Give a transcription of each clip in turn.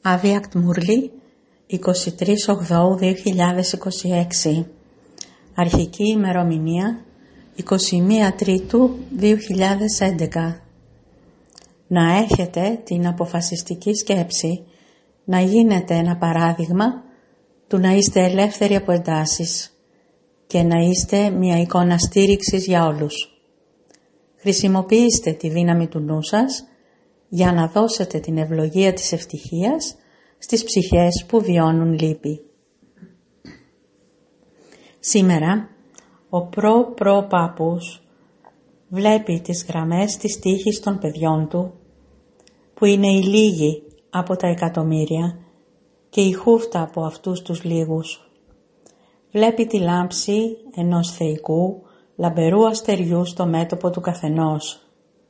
Άβιακτ Μουρλή, 23/8/2026. Αρχική ημερομηνία 21 Τρίτου 2011. Να έχετε την αποφασιστική σκέψη να γίνετε ένα παράδειγμα του να είστε ελεύθεροι από εντάσεις και να είστε μια εικόνα στήριξης για όλους. Χρησιμοποιήστε τη δύναμη του νου σας για να δώσετε την ευλογία της ευτυχίας στις ψυχές που βιώνουν λύπη. Σήμερα, ο παππούς βλέπει τις γραμμές της τύχης των παιδιών του, που είναι οι λίγοι από τα εκατομμύρια και η χούφτα από αυτούς τους λίγους. Βλέπει τη λάμψη ενός θεϊκού, λαμπερού αστεριού στο μέτωπο του καθενός.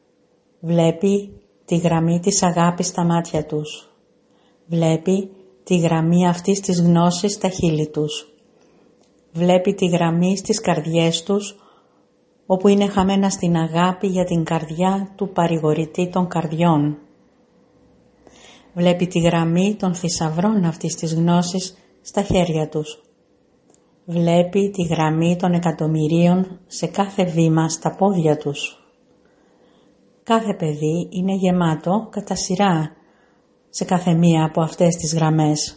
Βλέπει τη γραμμή της αγάπης στα μάτια τους. Βλέπει τη γραμμή αυτής της γνώσης στα χείλη τους. Βλέπει τη γραμμή στις καρδιές τους, όπου είναι χαμένα στην αγάπη για την καρδιά του παρηγορητή των καρδιών. Βλέπει τη γραμμή των θησαυρών αυτής της γνώσης στα χέρια τους. Βλέπει τη γραμμή των εκατομμυρίων σε κάθε βήμα στα πόδια τους. Κάθε παιδί είναι γεμάτο κατά σειρά σε κάθε μία από αυτές τις γραμμές.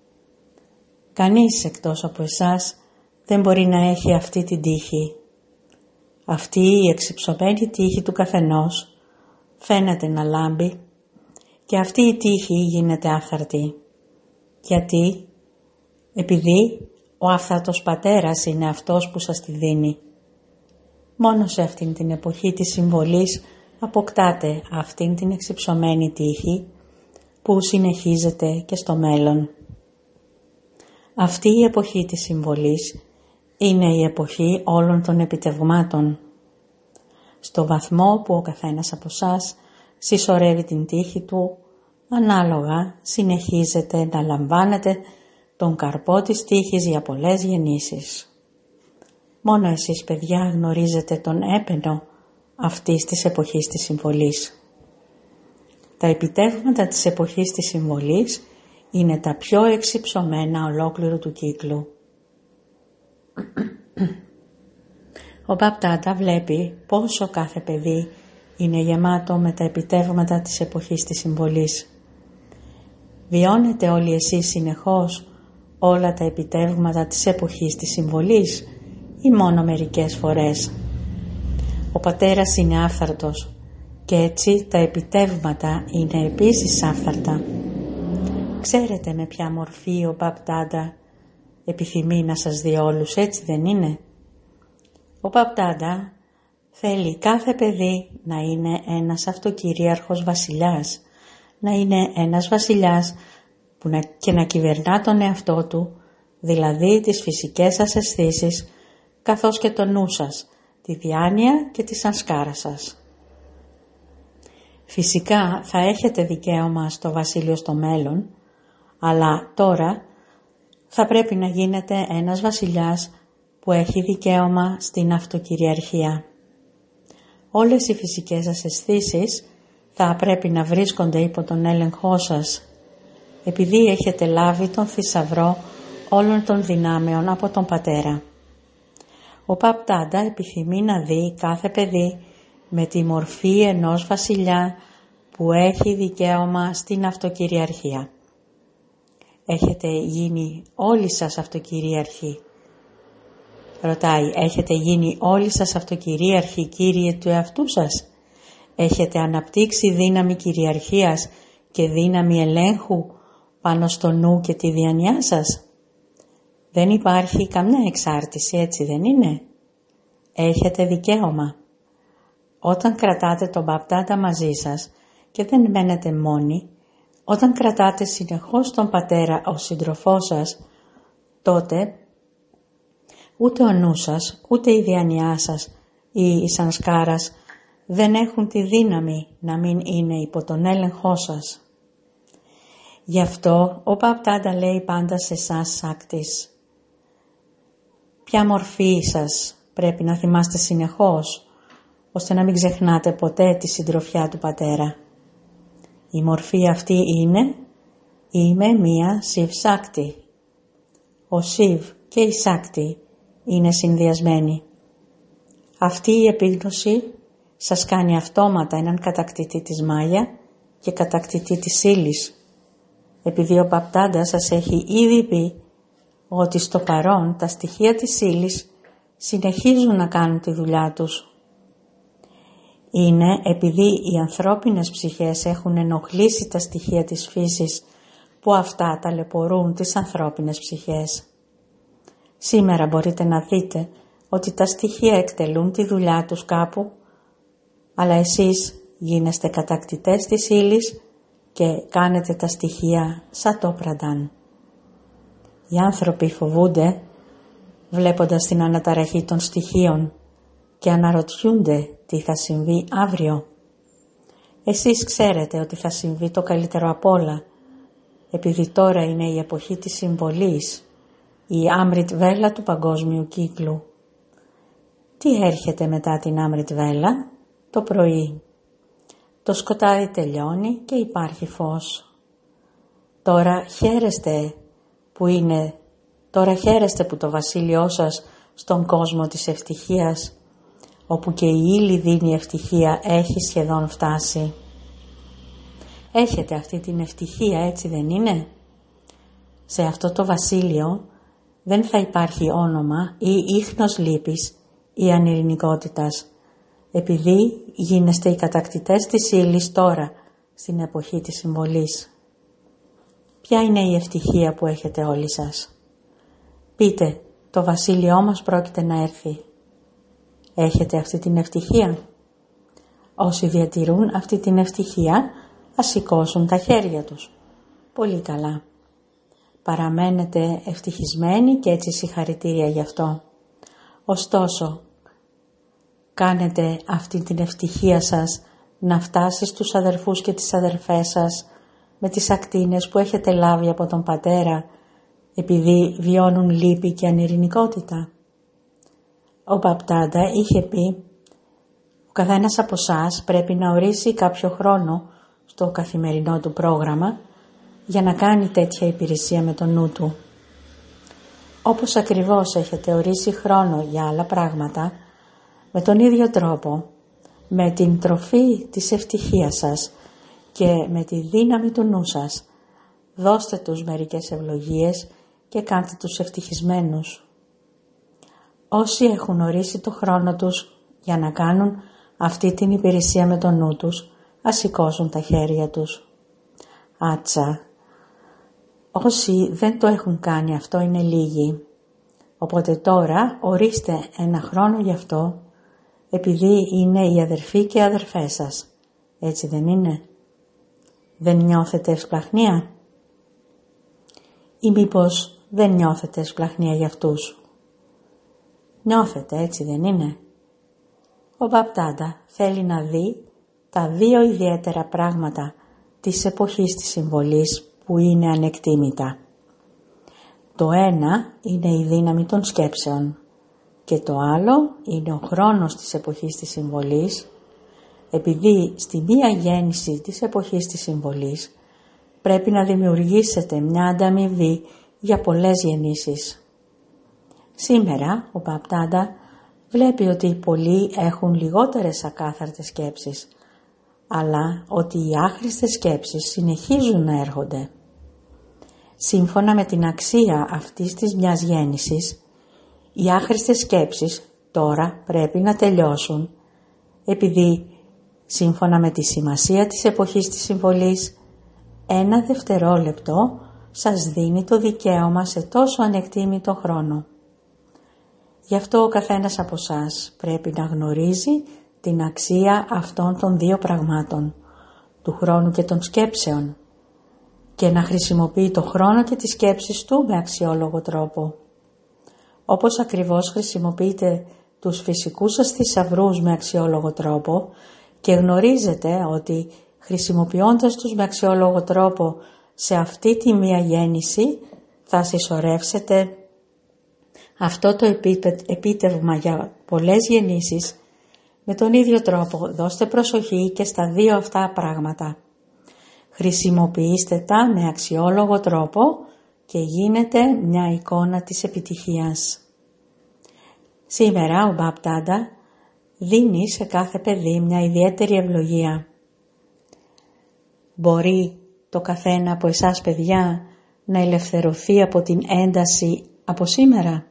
Κανείς εκτός από εσάς δεν μπορεί να έχει αυτή την τύχη. Αυτή η εξυψωμένη τύχη του καθενός φαίνεται να λάμπει και αυτή η τύχη γίνεται άφθαρτη. Γιατί? Επειδή ο άφθαρτος πατέρας είναι αυτός που σας τη δίνει. Μόνο σε αυτήν την εποχή της συμβολής αποκτάτε αυτήν την εξυψωμένη τύχη που συνεχίζεται και στο μέλλον. Αυτή η εποχή της συμβολής είναι η εποχή όλων των επιτευγμάτων. Στο βαθμό που ο καθένας από εσάς συσσωρεύει την τύχη του, ανάλογα συνεχίζετε να λαμβάνετε τον καρπό της τύχης για πολλές γεννήσεις. Μόνο εσείς, παιδιά, γνωρίζετε τον έπαινο αυτής της εποχής της συμβολής. Τα επιτεύγματα της εποχής της συμβολής είναι τα πιο εξυψωμένα ολόκληρου του κύκλου. Ο Μπαπ-Ντάντα βλέπει πόσο κάθε παιδί είναι γεμάτο με τα επιτεύγματα της εποχής της συμβολής. Βιώνετε όλοι εσείς συνεχώς όλα τα επιτεύγματα της εποχής της συμβολής ή μόνο μερικές φορές? Ο πατέρας είναι άφθαρτος και έτσι τα επιτεύγματα είναι επίσης άφθαρτα. Ξέρετε με ποια μορφή ο Μπαπ-Ντάντα επιθυμεί να σας δει όλους, έτσι δεν είναι? Ο Μπαπ-Ντάντα θέλει κάθε παιδί να είναι ένας αυτοκυρίαρχος βασιλιάς, να είναι ένας βασιλιάς που να κυβερνά τον εαυτό του, δηλαδή τις φυσικές σας αισθήσεις, καθώς και το νου σας, τη διάνοια και τη σανσκάρα σας. Φυσικά θα έχετε δικαίωμα στο βασίλειο στο μέλλον, αλλά τώρα θα πρέπει να γίνετε ένας βασιλιάς που έχει δικαίωμα στην αυτοκυριαρχία. Όλες οι φυσικές σας αισθήσεις θα πρέπει να βρίσκονται υπό τον έλεγχό σας, επειδή έχετε λάβει τον θησαυρό όλων των δυνάμεων από τον πατέρα. Ο Μπαπ-Ντάντα επιθυμεί να δει κάθε παιδί με τη μορφή ενός βασιλιά που έχει δικαίωμα στην αυτοκυριαρχία. Έχετε γίνει όλοι σας αυτοκυρίαρχοι? Ρωτάει, έχετε γίνει όλοι σας αυτοκυρίαρχοι, κύριε του εαυτού σας? Έχετε αναπτύξει δύναμη κυριαρχίας και δύναμη ελέγχου πάνω στο νου και τη διάνοιά σας? Δεν υπάρχει καμιά εξάρτηση, έτσι δεν είναι? Έχετε δικαίωμα. Όταν κρατάτε τον Μπαπ-Ντάντα μαζί σας και δεν μένετε μόνοι, όταν κρατάτε συνεχώς τον πατέρα ως σύντροφό σας, τότε ούτε ο νου σας, ούτε η διάνοιά σας ή η σανσκάρας δεν έχουν τη δύναμη να μην είναι υπό τον έλεγχό σας. Γι' αυτό ο Μπαπ-Ντάντα λέει πάντα σε εσάς σάκτης. Ποια μορφή σας πρέπει να θυμάστε συνεχώς, ώστε να μην ξεχνάτε ποτέ τη συντροφιά του πατέρα. Η μορφή αυτή είναι Είμαι μία Σιβ Σάκτη. Ο Σιβ και η Σάκτη είναι συνδυασμένοι. Αυτή η επίγνωση σας κάνει αυτόματα έναν κατακτητή της Μάγια και κατακτητή της ύλης, επειδή ο Μπαπτάντα σας έχει ήδη πει ότι στο παρόν τα στοιχεία της ύλης συνεχίζουν να κάνουν τη δουλειά τους. Είναι επειδή οι ανθρώπινες ψυχές έχουν ενοχλήσει τα στοιχεία της φύσης που αυτά ταλαιπωρούν τις ανθρώπινες ψυχές. Σήμερα μπορείτε να δείτε ότι τα στοιχεία εκτελούν τη δουλειά τους κάπου, αλλά εσείς γίνεστε κατακτητές της ύλης και κάνετε τα στοιχεία σαν το πραντάν. Οι άνθρωποι φοβούνται βλέποντας την αναταραχή των στοιχείων και αναρωτιούνται τι θα συμβεί αύριο. Εσείς ξέρετε ότι θα συμβεί το καλύτερο απ' όλα, επειδή τώρα είναι η εποχή της συμβολής, η Άμριτ Βέλα του παγκόσμιου κύκλου. Τι έρχεται μετά την Άμριτ Βέλα? Το πρωί. Το σκοτάδι τελειώνει και υπάρχει φως. Τώρα χαίρεστε που το βασίλειό σας στον κόσμο της ευτυχίας, όπου και η ύλη δίνει ευτυχία, έχει σχεδόν φτάσει. Έχετε αυτή την ευτυχία, έτσι δεν είναι? Σε αυτό το βασίλειο δεν θα υπάρχει όνομα ή ίχνος λύπης ή ανειρηνικότητας, επειδή γίνεστε οι κατακτητές της ύλης τώρα, στην εποχή της συμβολής. Ποια είναι η ευτυχία που έχετε όλοι σας? Πείτε, το βασίλειό μας πρόκειται να έρθει. Έχετε αυτή την ευτυχία? Όσοι διατηρούν αυτή την ευτυχία, ας σηκώσουν τα χέρια τους. Πολύ καλά. Παραμένετε ευτυχισμένοι και έτσι συγχαρητήρια γι' αυτό. Ωστόσο, κάνετε αυτή την ευτυχία σας να φτάσει στους αδερφούς και τις αδερφές σας με τις ακτίνες που έχετε λάβει από τον πατέρα, επειδή βιώνουν λύπη και ανειρηνικότητα. Ο Μπαπτάντα είχε πει, ο καθένας από εσάς πρέπει να ορίσει κάποιο χρόνο στο καθημερινό του πρόγραμμα για να κάνει τέτοια υπηρεσία με το νου του. Όπως ακριβώς έχετε ορίσει χρόνο για άλλα πράγματα, με τον ίδιο τρόπο, με την τροφή της ευτυχίας σας και με τη δύναμη του νου σας, δώστε τους μερικές ευλογίες και κάντε τους ευτυχισμένους. Όσοι έχουν ορίσει το χρόνο τους για να κάνουν αυτή την υπηρεσία με το νου τους, ας σηκώσουν τα χέρια τους. Άτσα, όσοι δεν το έχουν κάνει αυτό είναι λίγοι. Οπότε τώρα ορίστε ένα χρόνο γι' αυτό, επειδή είναι οι αδερφοί και οι αδερφές σας. Έτσι δεν είναι? Δεν νιώθετε ευσπλαχνία? Ή μήπως δεν νιώθετε ευσπλαχνία για αυτούς? Νιώθετε, έτσι δεν είναι? Ο Μπαπτάντα θέλει να δει τα δύο ιδιαίτερα πράγματα της εποχής της συμβολής που είναι ανεκτήμητα. Το ένα είναι η δύναμη των σκέψεων και το άλλο είναι ο χρόνος της εποχής της συμβολής, επειδή στη μία γέννηση της εποχής της συμβολής πρέπει να δημιουργήσετε μια ανταμοιβή για πολλές γεννήσεις. Σήμερα ο Μπαπτάντα βλέπει ότι οι πολλοί έχουν λιγότερες ακάθαρτες σκέψεις, αλλά ότι οι άχρηστες σκέψεις συνεχίζουν να έρχονται. Σύμφωνα με την αξία αυτής της μιας γέννησης, οι άχρηστες σκέψεις τώρα πρέπει να τελειώσουν, επειδή σύμφωνα με τη σημασία της εποχής της συμβολής, 1 δευτερόλεπτο σας δίνει το δικαίωμα σε τόσο ανεκτήμητο χρόνο. Γι' αυτό ο καθένας από εσάς πρέπει να γνωρίζει την αξία αυτών των δύο πραγμάτων, του χρόνου και των σκέψεων, και να χρησιμοποιεί το χρόνο και τις σκέψεις του με αξιόλογο τρόπο. Όπως ακριβώς χρησιμοποιείτε τους φυσικούς σας θησαυρούς με αξιόλογο τρόπο και γνωρίζετε ότι χρησιμοποιώντας τους με αξιόλογο τρόπο σε αυτή τη μία γέννηση θα συσσωρεύσετε αυτό το επίτευγμα για πολλές γεννήσεις. Με τον ίδιο τρόπο δώστε προσοχή και στα δύο αυτά πράγματα. Χρησιμοποιήστε τα με αξιόλογο τρόπο και γίνετε μια εικόνα της επιτυχίας. Σήμερα ο Μπαπ-Ντάντα δίνει σε κάθε παιδί μια ιδιαίτερη ευλογία. Μπορεί το καθένα από εσάς παιδιά να ελευθερωθεί από την ένταση από σήμερα.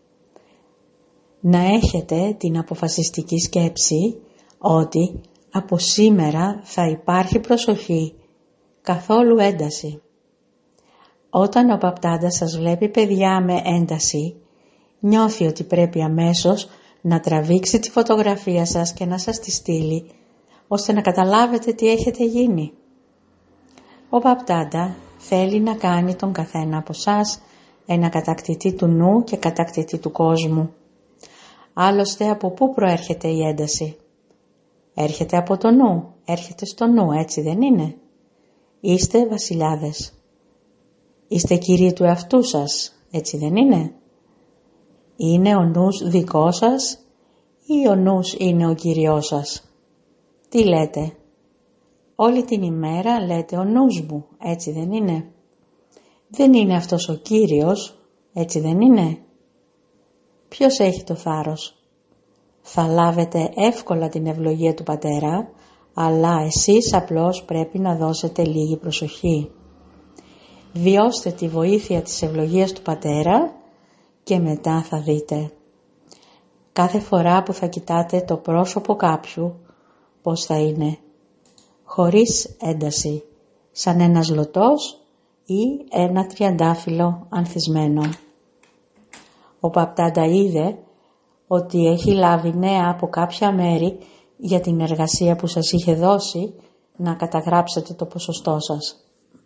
Να έχετε την αποφασιστική σκέψη ότι από σήμερα θα υπάρχει προσοχή, καθόλου ένταση. Όταν ο Μπαπ-Ντάντα σας βλέπει παιδιά με ένταση, νιώθει ότι πρέπει αμέσως να τραβήξει τη φωτογραφία σας και να σας τη στείλει, ώστε να καταλάβετε τι έχετε γίνει. Ο Μπαπ-Ντάντα θέλει να κάνει τον καθένα από εσάς ένα κατακτητή του νου και κατακτητή του κόσμου. Άλλωστε, από πού προέρχεται η ένταση? Έρχεται από το νου, έρχεται στο νου, έτσι δεν είναι? Είστε βασιλιάδες. Είστε κύριοι του εαυτού σας, έτσι δεν είναι? Είναι ο νους δικό σας ή ο νους είναι ο Κύριός σας? Τι λέτε? Όλη την ημέρα λέτε ο νους μου, έτσι δεν είναι? Δεν είναι αυτός ο Κύριος, έτσι δεν είναι? Ποιος έχει το θάρρος? Θα λάβετε εύκολα την ευλογία του Πατέρα, αλλά εσείς απλώς πρέπει να δώσετε λίγη προσοχή. Βιώστε τη βοήθεια της ευλογίας του Πατέρα και μετά θα δείτε. Κάθε φορά που θα κοιτάτε το πρόσωπο κάποιου, πώς θα είναι? Χωρίς ένταση, σαν ένας λωτός ή ένα τριαντάφυλλο ανθισμένο. Ο Μπαπ-Ντάντα είδε ότι έχει λάβει νέα από κάποια μέρη για την εργασία που σας είχε δώσει να καταγράψετε το ποσοστό σας.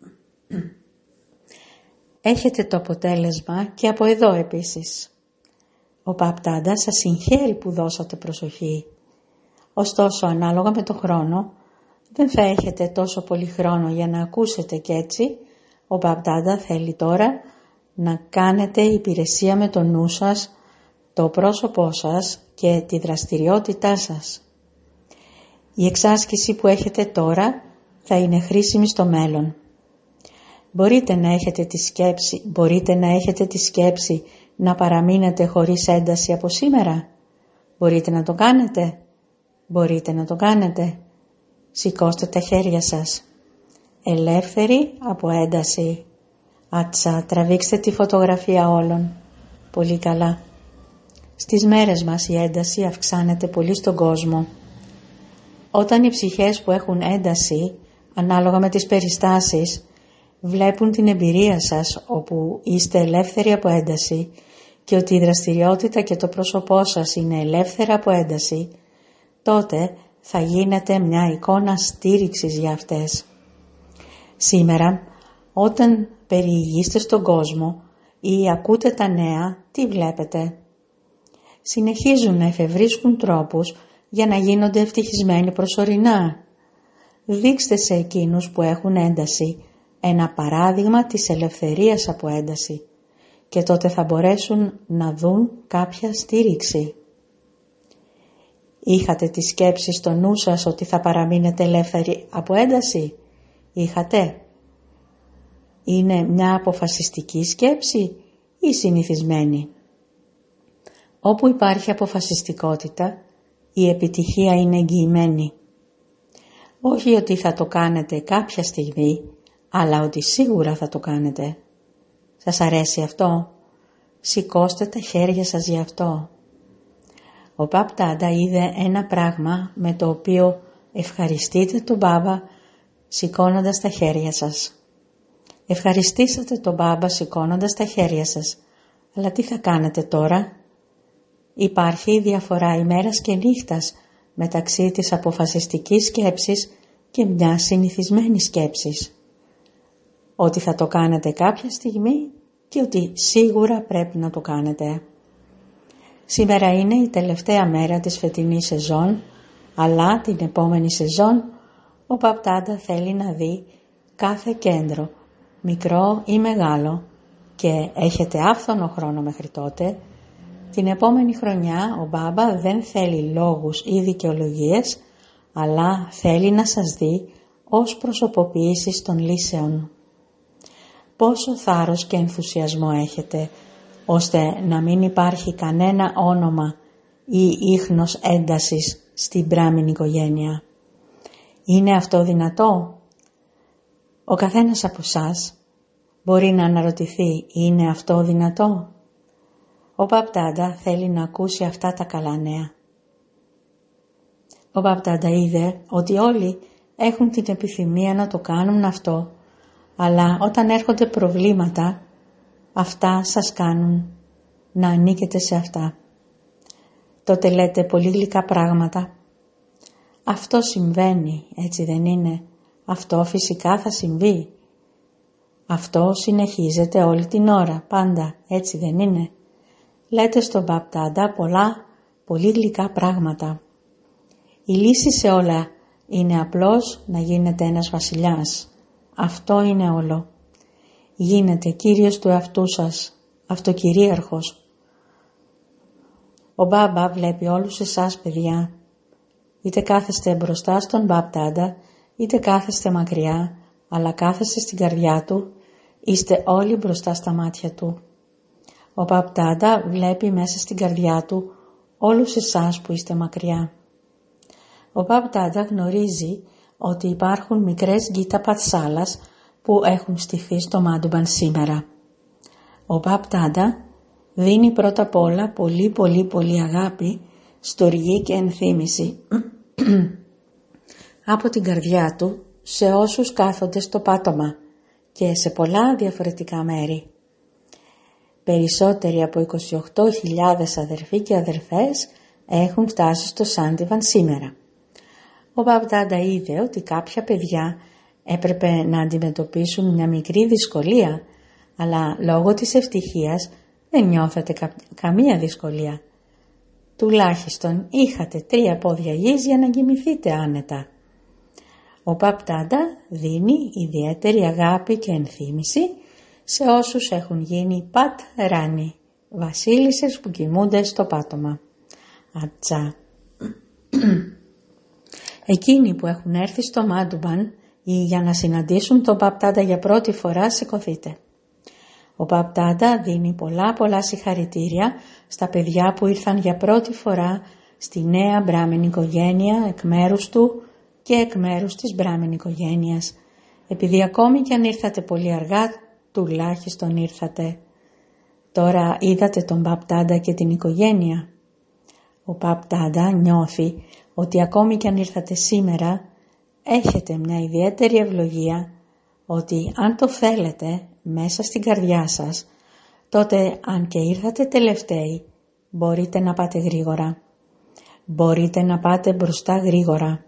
Έχετε το αποτέλεσμα και από εδώ επίσης. Ο Μπαπ-Ντάντα σας συγχαίρει που δώσατε προσοχή. Ωστόσο, ανάλογα με το χρόνο, δεν θα έχετε τόσο πολύ χρόνο για να ακούσετε και έτσι, ο Μπαπ-Ντάντα θέλει τώρα να κάνετε υπηρεσία με το νου σας, το πρόσωπό σας και τη δραστηριότητά σας. Η εξάσκηση που έχετε τώρα θα είναι χρήσιμη στο μέλλον. Μπορείτε να έχετε τη σκέψη να παραμείνετε χωρίς ένταση από σήμερα? Μπορείτε να το κάνετε? Μπορείτε να το κάνετε? Σηκώστε τα χέρια σας. Ελεύθεροι από ένταση. Άτσα, τραβήξτε τη φωτογραφία όλων. Πολύ καλά. Στις μέρες μας η ένταση αυξάνεται πολύ στον κόσμο. Όταν οι ψυχές που έχουν ένταση, ανάλογα με τις περιστάσεις, βλέπουν την εμπειρία σας όπου είστε ελεύθεροι από ένταση και ότι η δραστηριότητα και το πρόσωπό σας είναι ελεύθερα από ένταση, τότε θα γίνετε μια εικόνα στήριξης για αυτές. Σήμερα, όταν περιηγείστε στον κόσμο ή ακούτε τα νέα, τι βλέπετε? Συνεχίζουν να εφευρίσκουν τρόπους για να γίνονται ευτυχισμένοι προσωρινά. Δείξτε σε εκείνους που έχουν ένταση ένα παράδειγμα της ελευθερίας από ένταση και τότε θα μπορέσουν να δουν κάποια στήριξη. Είχατε τη σκέψη στο νου σας ότι θα παραμείνετε ελεύθεροι από ένταση? Είχατε? Είναι μια αποφασιστική σκέψη ή συνηθισμένη? Όπου υπάρχει αποφασιστικότητα, η επιτυχία είναι εγγυημένη. Όχι ότι θα το κάνετε κάποια στιγμή, αλλά ότι σίγουρα θα το κάνετε. Σας αρέσει αυτό? Σηκώστε τα χέρια σας γι' αυτό. Ο Μπαπ-Ντάντα είδε ένα πράγμα με το οποίο ευχαριστείτε τον Μπάμπα σηκώνοντας τα χέρια σας. Ευχαριστήσατε τον Μπάμπα σηκώνοντας τα χέρια σας, αλλά τι θα κάνετε τώρα? Υπάρχει διαφορά ημέρας και νύχτας μεταξύ της αποφασιστικής σκέψης και μιας συνηθισμένης σκέψης. Ότι θα το κάνετε κάποια στιγμή και ότι σίγουρα πρέπει να το κάνετε. Σήμερα είναι η τελευταία μέρα της φετινής σεζόν, αλλά την επόμενη σεζόν ο Μπαπ-Ντάντα θέλει να δει κάθε κέντρο, μικρό ή μεγάλο, και έχετε άφθονο χρόνο μέχρι τότε. Την επόμενη χρονιά ο Μπάμπα δεν θέλει λόγους ή δικαιολογίες, αλλά θέλει να σας δει ως προσωποποίησης των λύσεων. Πόσο θάρρος και ενθουσιασμό έχετε, ώστε να μην υπάρχει κανένα όνομα ή ίχνος έντασης στην μπράμινη οικογένεια. Είναι αυτό δυνατό? Ο καθένας από εσάς μπορεί να αναρωτηθεί, είναι αυτό δυνατό? Ο Μπαπ-Ντάντα θέλει να ακούσει αυτά τα καλά νέα. Ο Μπαπ-Ντάντα είδε ότι όλοι έχουν την επιθυμία να το κάνουν αυτό, αλλά όταν έρχονται προβλήματα, αυτά σας κάνουν να ανήκετε σε αυτά. Τότε λέτε πολύ γλυκά πράγματα. Αυτό συμβαίνει, έτσι δεν είναι? Αυτό φυσικά θα συμβεί. Αυτό συνεχίζεται όλη την ώρα, πάντα, έτσι δεν είναι? Λέτε στον Μπαπ-Ντάντα πολλά, πολύ γλυκά πράγματα. Η λύση σε όλα είναι απλώς να γίνετε ένας βασιλιάς. Αυτό είναι όλο. Γίνετε κύριος του εαυτού σας, αυτοκυρίαρχος. Ο Μπάμπα βλέπει όλους εσάς, παιδιά. Είτε κάθεστε μπροστά στον Μπαπ-Ντάντα, είτε κάθεστε μακριά, αλλά κάθεστε στην καρδιά του, είστε όλοι μπροστά στα μάτια του. Ο Μπαπ-Ντάντα βλέπει μέσα στην καρδιά του όλους εσάς που είστε μακριά. Ο Μπαπ-Ντάντα γνωρίζει ότι υπάρχουν μικρές γκίτα πατσάλας που έχουν στηθεί στο Μάντουμπαν σήμερα. Ο Μπαπ-Ντάντα δίνει πρώτα απ' όλα πολύ αγάπη, στοργή και ενθύμηση από την καρδιά του σε όσους κάθονται στο πάτωμα και σε πολλά διαφορετικά μέρη. Περισσότεροι από 28.000 αδερφοί και αδερφές έχουν φτάσει στο Σάντιβαν σήμερα. Ο Μπαπ-Ντάντα είδε ότι κάποια παιδιά έπρεπε να αντιμετωπίσουν μια μικρή δυσκολία, αλλά λόγω της ευτυχίας δεν νιώθετε καμία δυσκολία. Τουλάχιστον είχατε 3 πόδια γης για να κοιμηθείτε άνετα. Ο Μπαπ-Ντάντα δίνει ιδιαίτερη αγάπη και ενθύμηση σε όσους έχουν γίνει πατ ράνι, βασίλισσες που κοιμούνται στο πάτωμα. Ατσά. Εκείνοι που έχουν έρθει στο Μάντουμπαν ή για να συναντήσουν τον Μπαπ-Ντάντα για πρώτη φορά, σηκωθείτε. Ο Μπαπ-Ντάντα δίνει πολλά συγχαρητήρια στα παιδιά που ήρθαν για πρώτη φορά στη νέα μπράμινη οικογένεια εκ μέρους του και εκ μέρους της μπράμινη οικογένειας. Επειδή ακόμη κι αν ήρθατε πολύ αργά, τουλάχιστον ήρθατε. Τώρα είδατε τον Μπαπ-Ντάντα και την οικογένεια. Ο Μπαπ-Ντάντα νιώθει ότι ακόμη κι αν ήρθατε σήμερα, έχετε μια ιδιαίτερη ευλογία, ότι αν το θέλετε μέσα στην καρδιά σας, τότε αν και ήρθατε τελευταίοι, μπορείτε να πάτε γρήγορα. Μπορείτε να πάτε μπροστά γρήγορα.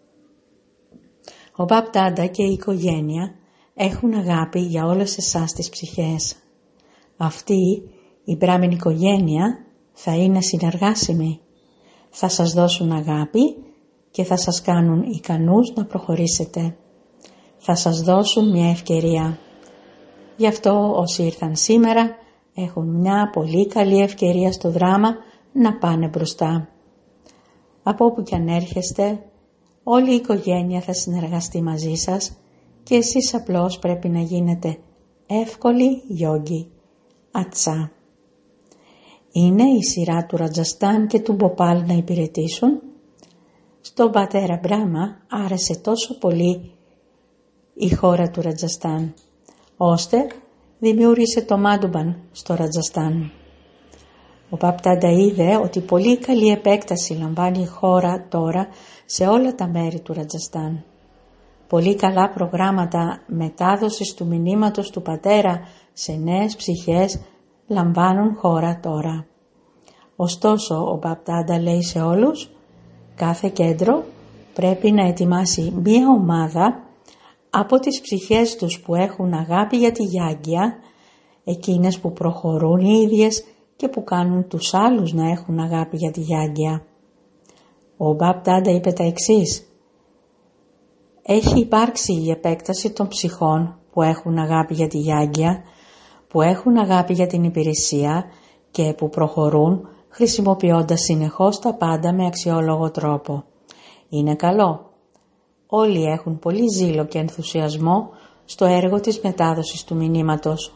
Ο Μπαπ-Ντάντα και η οικογένεια έχουν αγάπη για όλες εσάς τις ψυχές. Αυτή η μπράμινη οικογένεια θα είναι συνεργάσιμη. Θα σας δώσουν αγάπη και θα σας κάνουν ικανούς να προχωρήσετε. Θα σας δώσουν μια ευκαιρία. Γι' αυτό όσοι ήρθαν σήμερα έχουν μια πολύ καλή ευκαιρία στο δράμα να πάνε μπροστά. Από όπου κι αν έρχεστε, όλη η οικογένεια θα συνεργαστεί μαζί σας και εσείς απλώς πρέπει να γίνετε εύκολοι γιόγκοι. Ατσά. Είναι η σειρά του Ρατζαστάν και του Μποπάλ να υπηρετήσουν. Στον πατέρα Μπράμα άρεσε τόσο πολύ η χώρα του Ρατζαστάν, ώστε δημιούργησε το Μάντουμπαν στο Ρατζαστάν. Ο Μπαπ-Ντάντα είδε ότι πολύ καλή επέκταση λαμβάνει η χώρα τώρα σε όλα τα μέρη του Ρατζαστάν. Πολύ καλά προγράμματα μετάδοσης του μηνύματος του πατέρα σε νέες ψυχές λαμβάνουν χώρα τώρα. Ωστόσο, ο Μπαπ-Ντάντα λέει σε όλους, κάθε κέντρο πρέπει να ετοιμάσει μία ομάδα από τις ψυχές τους που έχουν αγάπη για τη γιάγκια, εκείνες που προχωρούν οι ίδιες και που κάνουν τους άλλους να έχουν αγάπη για τη γιάγκια. Ο Μπαπ-Ντάντα είπε τα εξής. Έχει υπάρξει η επέκταση των ψυχών που έχουν αγάπη για τη γιάγκια, που έχουν αγάπη για την υπηρεσία και που προχωρούν χρησιμοποιώντας συνεχώς τα πάντα με αξιόλογο τρόπο. Είναι καλό. όλοι έχουν πολύ ζήλο και ενθουσιασμό στο έργο της μετάδοσης του μηνύματος.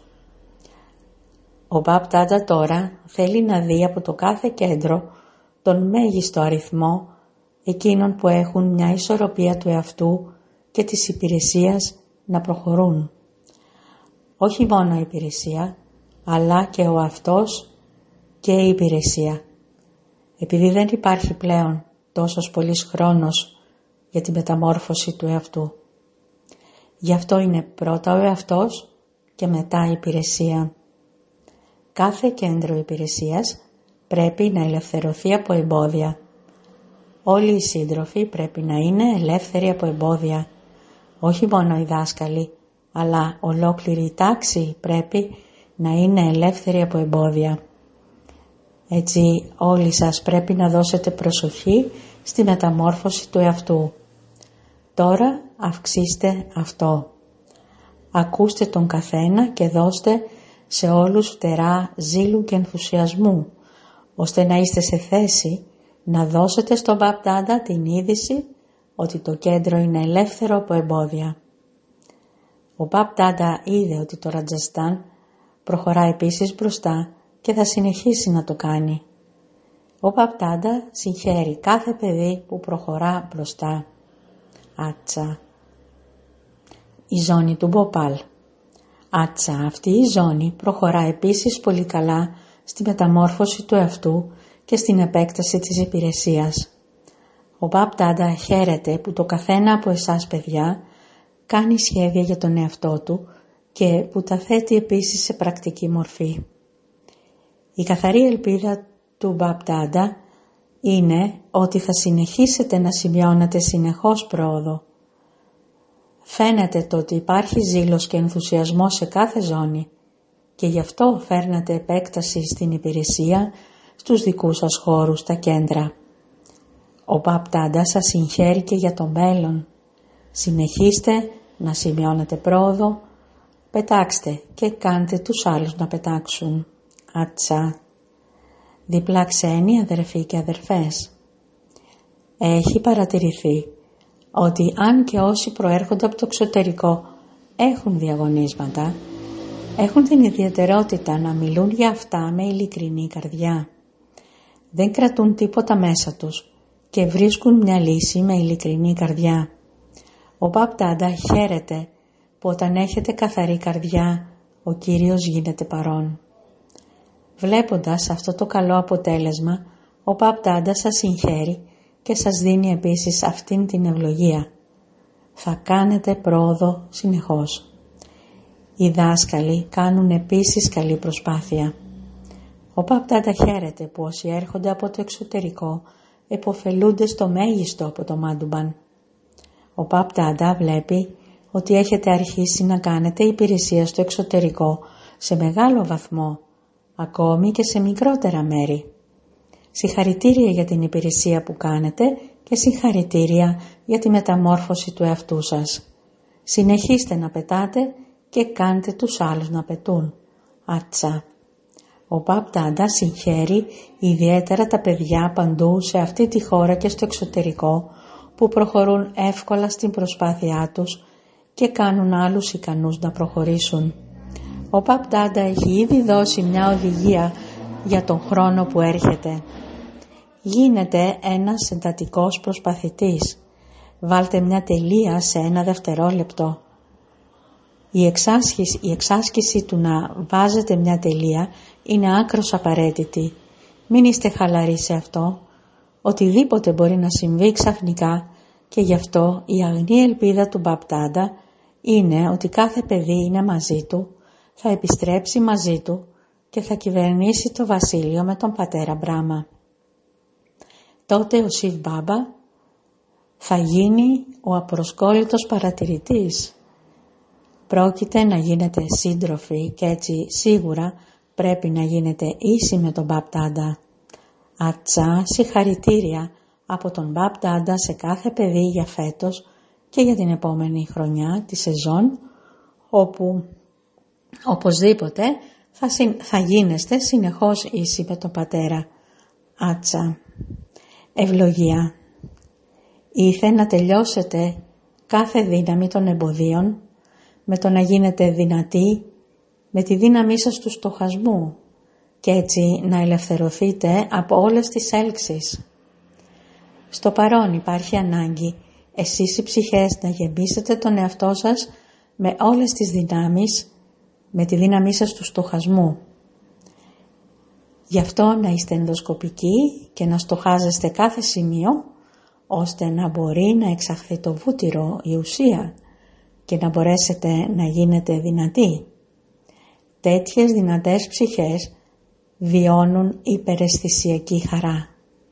Ο Μπαπ Ντάντα τώρα θέλει να δει από το κάθε κέντρο τον μέγιστο αριθμό εκείνων που έχουν μια ισορροπία του εαυτού και της υπηρεσίας να προχωρούν. Όχι μόνο η υπηρεσία, αλλά και ο αυτός και η υπηρεσία. Επειδή δεν υπάρχει πλέον τόσος πολύς χρόνος για τη μεταμόρφωση του εαυτού. Γι' αυτό είναι πρώτα ο εαυτός και μετά η υπηρεσία. Κάθε κέντρο υπηρεσίας πρέπει να ελευθερωθεί από εμπόδια. Όλοι οι σύντροφοι πρέπει να είναι ελεύθεροι από εμπόδια. Όχι μόνο οι δάσκαλοι, αλλά ολόκληρη η τάξη πρέπει να είναι ελεύθεροι από εμπόδια. Έτσι όλοι σας πρέπει να δώσετε προσοχή στη μεταμόρφωση του εαυτού. Τώρα αυξήστε αυτό. Ακούστε τον καθένα και δώστε σε όλους φτερά ζήλου και ενθουσιασμού, ώστε να είστε σε θέση να δώσετε στον Μπαπ Ντάντα την είδηση ότι το κέντρο είναι ελεύθερο από εμπόδια. Ο Μπαπ Ντάντα είδε ότι το Ρατζαστάν προχωρά επίσης μπροστά και θα συνεχίσει να το κάνει. Ο Μπαπ Ντάντα συγχαίρει κάθε παιδί που προχωρά μπροστά. Άτσα. Η ζώνη του Μποπάλ. Άτσα, αυτή η ζώνη προχωρά επίσης πολύ καλά στη μεταμόρφωση του εαυτού και στην επέκταση της υπηρεσίας. Ο Μπαπ Ντάντα χαίρεται που το καθένα από εσάς παιδιά κάνει σχέδια για τον εαυτό του και που τα θέτει επίσης σε πρακτική μορφή. Η καθαρή ελπίδα του Μπαπ Ντάντα είναι ότι θα συνεχίσετε να σημειώνετε συνεχώς πρόοδο. Φαίνεται το ότι υπάρχει ζήλος και ενθουσιασμός σε κάθε ζώνη και γι' αυτό φέρνετε επέκταση στην υπηρεσία στους δικούς σας χώρους, τα κέντρα. Ο Μπαπ Ντάντα σας συγχαίρει και για το μέλλον. Συνεχίστε να σημειώνετε πρόοδο, πετάξτε και κάντε τους άλλους να πετάξουν. Άτσα. Διπλά ξένοι αδερφοί και αδερφές. Έχει παρατηρηθεί ότι αν και όσοι προέρχονται από το εξωτερικό έχουν διαγωνίσματα, έχουν την ιδιαιτερότητα να μιλούν για αυτά με ειλικρινή καρδιά. Δεν κρατούν τίποτα μέσα τους και βρίσκουν μια λύση με ειλικρινή καρδιά. Ο Μπαπ Ντάντα χαίρεται που όταν έχετε καθαρή καρδιά, ο Κύριος γίνεται παρόν. Βλέποντας αυτό το καλό αποτέλεσμα, ο Μπαπ Ντάντα σας συγχαίρει και σας δίνει επίσης αυτήν την ευλογία. Θα κάνετε πρόοδο συνεχώς. Οι δάσκαλοι κάνουν επίσης καλή προσπάθεια. Ο Μπαπ Ντάντα χαίρεται που όσοι έρχονται από το εξωτερικό επωφελούνται στο μέγιστο από το Μάντουμπαν. Ο Μπαπ Ντάντα βλέπει ότι έχετε αρχίσει να κάνετε υπηρεσία στο εξωτερικό σε μεγάλο βαθμό, ακόμη και σε μικρότερα μέρη. Συγχαρητήρια για την υπηρεσία που κάνετε και συγχαρητήρια για τη μεταμόρφωση του εαυτού σας. Συνεχίστε να πετάτε και κάντε τους άλλους να πετούν. Άτσα. Ο Μπαπ Ντάντα συγχαίρει ιδιαίτερα τα παιδιά παντού σε αυτή τη χώρα και στο εξωτερικό που προχωρούν εύκολα στην προσπάθειά τους και κάνουν άλλους ικανούς να προχωρήσουν. Ο Μπαπ Ντάντα έχει ήδη δώσει μια οδηγία για τον χρόνο που έρχεται. Γίνετε ένας εντατικός προσπαθητής. Βάλτε μια τελεία σε 1 δευτερόλεπτο. Η εξάσκηση του να βάζετε μια τελεία είναι άκρως απαραίτητη. Μην είστε χαλαροί σε αυτό. Οτιδήποτε μπορεί να συμβεί ξαφνικά και γι' αυτό η αγνή ελπίδα του Μπαπ Ντάντα είναι ότι κάθε παιδί είναι μαζί του, θα επιστρέψει μαζί του και θα κυβερνήσει το βασίλειο με τον πατέρα Μπράμα. Τότε ο Σιβ Μπάμπα θα γίνει ο απροσκόλλητος παρατηρητής. Πρόκειται να γίνετε σύντροφοι και έτσι σίγουρα πρέπει να γίνετε ίσοι με τον Μπαπ Ντάντα. Ατσά, συγχαρητήρια από τον Μπαπ Ντάντα σε κάθε παιδί για φέτος και για την επόμενη χρονιά, τη σεζόν, όπου οπωσδήποτε θα γίνεστε συνεχώς ίσοι με τον πατέρα. Άτσα. Ευλογία. Ήθε να τελειώσετε κάθε δύναμη των εμποδίων με το να γίνετε δυνατοί με τη δύναμή σας του στοχασμού και έτσι να ελευθερωθείτε από όλες τις έλξεις. Στο παρόν υπάρχει ανάγκη εσείς οι ψυχές να γεμίσετε τον εαυτό σας με όλες τις δυνάμεις, με τη δύναμή σας του στοχασμού. Γι' αυτό να είστε ενδοσκοπικοί και να στοχάζεστε κάθε σημείο, ώστε να μπορεί να εξαχθεί το βούτυρο, η ουσία, και να μπορέσετε να γίνετε δυνατοί. Τέτοιες δυνατές ψυχές βιώνουν υπεραισθησιακή χαρά.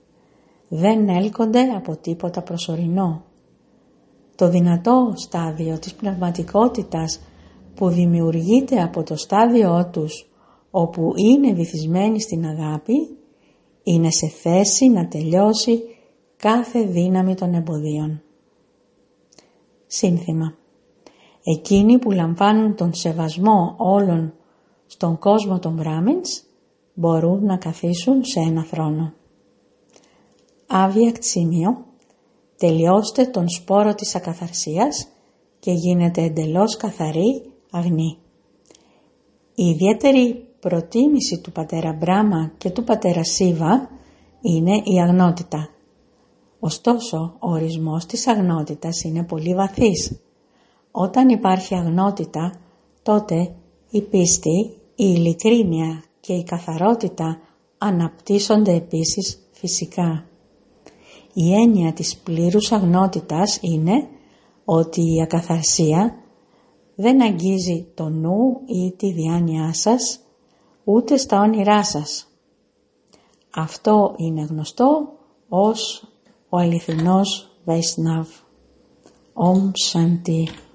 Δεν έλκονται από τίποτα προσωρινό. Το δυνατό στάδιο της πνευματικότητας που δημιουργείται από το στάδιο τους, όπου είναι βυθισμένοι στην αγάπη, είναι σε θέση να τελειώσει κάθε δύναμη των εμποδίων. Σύνθημα. Εκείνοι που λαμβάνουν τον σεβασμό όλων στον κόσμο των Μπράμινς μπορούν να καθίσουν σε ένα θρόνο. Άβιακτ σημείο. Τελειώστε τον σπόρο της ακαθαρσίας και γίνετε εντελώς καθαροί, αγνοί. Η ιδιαίτερη προτίμηση του πατέρα Μπράμα και του πατέρα Σίβα είναι η αγνότητα. Ωστόσο, ο ορισμός της αγνότητας είναι πολύ βαθύς. Όταν υπάρχει αγνότητα, τότε η πίστη, η ειλικρίνεια και η καθαρότητα αναπτύσσονται επίσης φυσικά. Η έννοια της πλήρους αγνότητας είναι ότι η ακαθαρσία δεν αγγίζει το νου ή τη διάνοιά σας, ούτε στα όνειρά σας. Αυτό είναι γνωστό ως ο αληθινός Βαϊσνάβ. Om Shanti.